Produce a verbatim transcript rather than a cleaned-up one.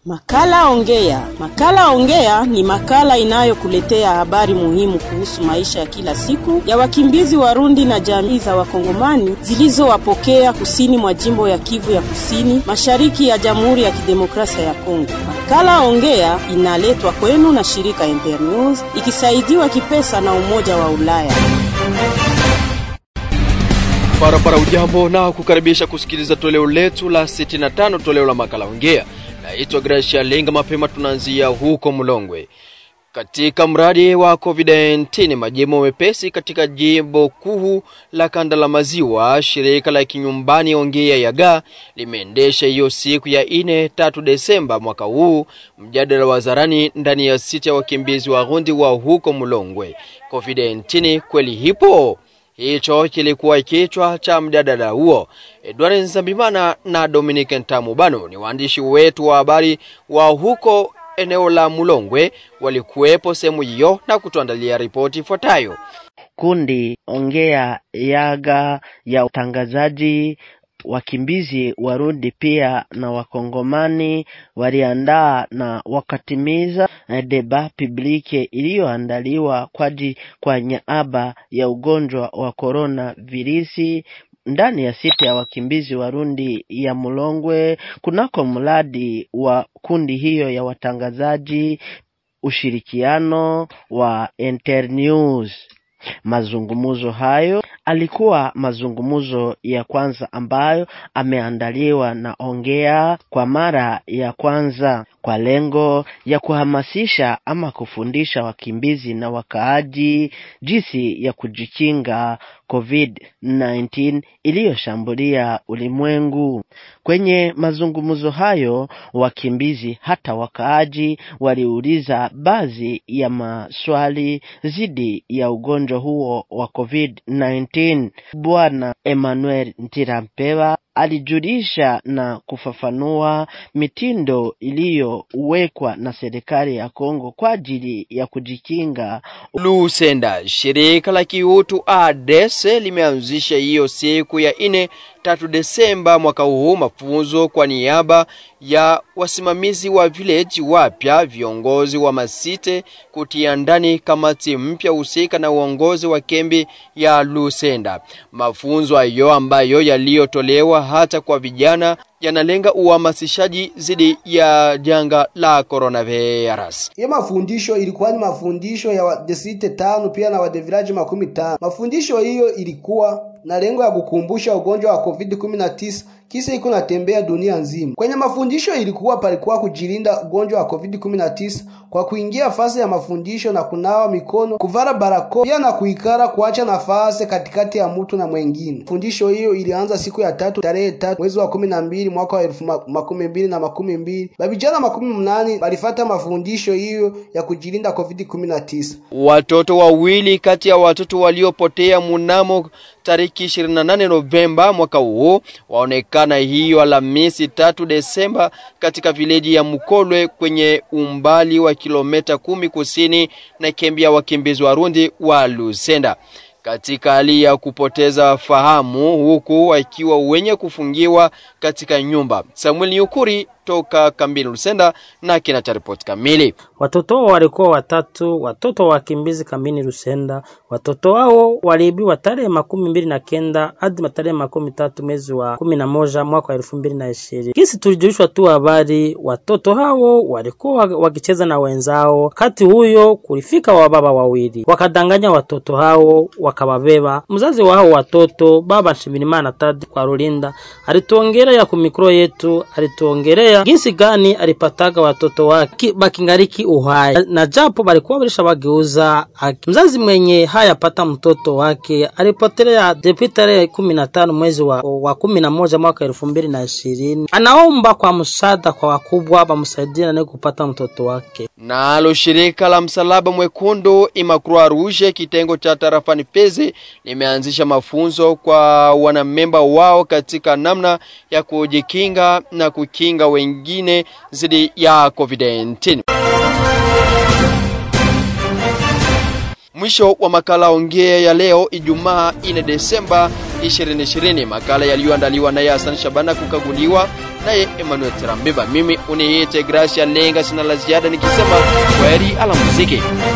Makala Ongea. Makala Ongea ni makala inayokuletea habari muhimu kuhusu maisha ya kila siku ya wakimbizi Warundi na jamii za Wakongomani zilizowapokea kusini mwa jimbo ya Kivu ya Kusini, mashariki ya Jamhuri ya Kidemokrasia ya Kongo. Makala Ongea inaletwa kwenu na shirika Internews ikisaidiwa kipesa na Umoja wa Ulaya. Para para ujambo na kukaribisha kusikiliza toleo letu la sitini na tano toleo la Makala Ongea. Naitwa Gracia Lenga. Mapema tunaanzia huko Mulongwe. Katika mradi wa COVID nineteen majimbo mepesi katika jimbo kuu la Kanda la Maziwa, shirika la kinyumbani Ongea Yaga limeendesha hiyo siku ya ine tatu Desemba mwaka huu mjadala wa zarani ndani ya sita ya wakimbizi wa Warundi wa huko Mulongwe. COVID nineteen kweli hipo? Hicho kilikuwa kichwa cha mjadala huo. Edward Nzambimana na Dominic Ntamubano ni waandishi wetu wa habari wa huko eneo la Mulongwe, walikuwepo sehemu hiyo na kutuandalia ripoti ifuatayo. Kundi Ongea Yaga ya utangazaji wakimbizi Warundi pia na Wakongomani waliandaa na wakatimiza deba publike iliyoandaliwa kwa kwa nyaaba ya ugonjwa wa corona virusi ndani ya sita ya wakimbizi Warundi ya Mulongwe, kunako mradi wa kundi hiyo ya watangazaji ushirikiano wa Internews. Mazungumuzo hayo alikuwa mazungumuzo ya kwanza ambayo ameandaliwa na Ongea kwa mara ya kwanza kwa lengo ya kuhamasisha ama kufundisha wakimbizi na wakaaji jinsi ya kujikinga COVID nineteen iliyoshambulia ulimwengu. Kwenye mazungumzo hayo wakimbizi hata wakaaji waliuliza baadhi ya maswali zidi ya ugonjwa huo wa COVID nineteen. Bwana Emmanuel Ntirampeba alijulisha na kufafanua mitindo iliyowekwa na serikali ya Kongo kwa ajili ya kujikinga. Lusenda, shirika la kiutu A D S limeanzisha hiyo siku ya ine tatu Desemba mwaka huu mafunzo kwa niaba ya wasimamizi wa village wapya, viongozi wa masite kutia ndani kamati mpya husika na uongozi wa kembi ya Lusenda. Mafunzo hayo ambayo yaliyotolewa hata kwa vijana yanalenga uhamasishaji zidi ya janga la coronavirus. Hiyo mafundisho ilikuwa ni mafundisho ya desite tano pia na wa de village makumi tano. Mafundisho hiyo ilikuwa na lengo ya kukumbusha ugonjwa wa COVID nineteen kisa iko natembea dunia nzima. Kwenye mafundisho ilikuwa palikuwa kujilinda ugonjwa wa COVID nineteen kwa kuingia fasi ya mafundisho na kunawa mikono, kuvara barakoa pia na kuikara kuacha nafasi katikati ya mtu na mwingine. Fundisho hiyo ilianza siku ya tatu tarehe tatu mwezi wa kumi na mbili mwaka wa elfu makumi mbili na makumi mbili. Babijana makumi mnane walifuata mafundisho hiyo ya kujilinda COVID nineteen. Watoto wawili kati ya watoto waliopotea mnamo tariki ishirini na nane Novemba mwaka huu waonekana hiyo Alhamisi tatu Desemba katika vileji ya Mukolwe kwenye umbali wa kilomita kumi kusini na kambi ya wakimbizi Warundi wa Lusenda, katika hali ya kupoteza fahamu huku wakiwa wenye kufungiwa katika nyumba. Samuel Nyukuri toka kambi Lusenda na kina cha report kamili. Watoto walikuwa watatu, watoto wakimbizi kambini Lusenda. Watoto hao waliibiwa tarehe makumi mbili na kenda hadi tarehe makumi tatu mwezi wa kumi na moja mwaka wa elfu mbili na ishirini. Kisi tulijulishwa tu habari watoto hao walikuwa wakicheza na wenzao. Kati huyo kulifika wababa wawili wakadanganya watoto hao wakababeba. Mzazi wao watoto baba Nshimirimana Tadi kwa Rulinda alituongelea ku mikro yetu, alituongelea jinsi gani alipataga watoto wake bakingariki uhai na japo balikuwa bilisha bageuza. Mzazi mwenye haya pata mtoto wake alipotelea deputare kumi na tano mwezi wa, wa kumi na moja mwaka elfu mbili na ishirini. Anaomba kwa msaada kwa wakubwa bamsaidia na kupata mtoto wake. Nalo shirika la Msalaba Mwekundu Imacroix Rouge kitengo cha tarafani Fizi limeanzisha mafunzo kwa wanamemba wao katika namna ya kujikinga na kukinga wengine zidi ya COVID nineteen. Mwisho wa makala Ongea ya leo Ijumaa ine Desemba ishirini ishirini, makala yaliyoandaliwa naye Hassan Shabana kukaguliwa naye Emmanuel Tirambeba. Mimi uniite Gracia Lenga, sina la ziada nikisema kwaheri ala muziki.